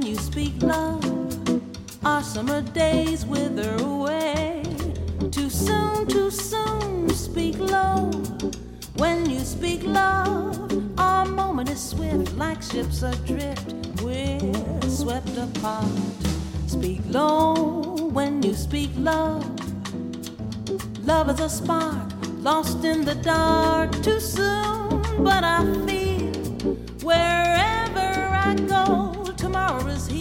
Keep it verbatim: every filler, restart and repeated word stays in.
when you speak love, our summer days wither away. Too soon, too soon, speak low. When you speak love, our moment is swift, like ships adrift. We're swept apart. Speak low when you speak love. Love is a spark lost in the dark. Too soon, but I feel wherever I go, tomorrow is here.